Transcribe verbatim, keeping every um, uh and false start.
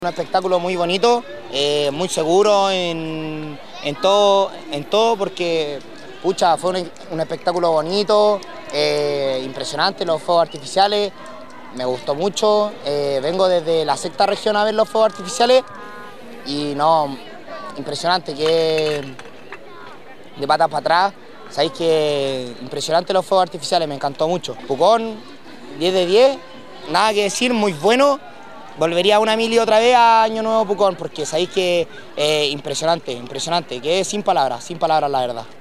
Un espectáculo muy bonito, eh, muy seguro en, en, todo, en todo porque pucha, fue un, un espectáculo bonito, eh, impresionante, los fuegos artificiales, me gustó mucho, eh, vengo desde la sexta región a ver los fuegos artificiales y no, impresionante, que de patas para atrás, sabéis que impresionante los fuegos artificiales, me encantó mucho. Pucón, diez de diez, nada que decir, muy bueno. Volvería a una mili otra vez a Año Nuevo Pucón, porque sabéis que es eh, impresionante, impresionante, que es sin palabras, sin palabras la verdad.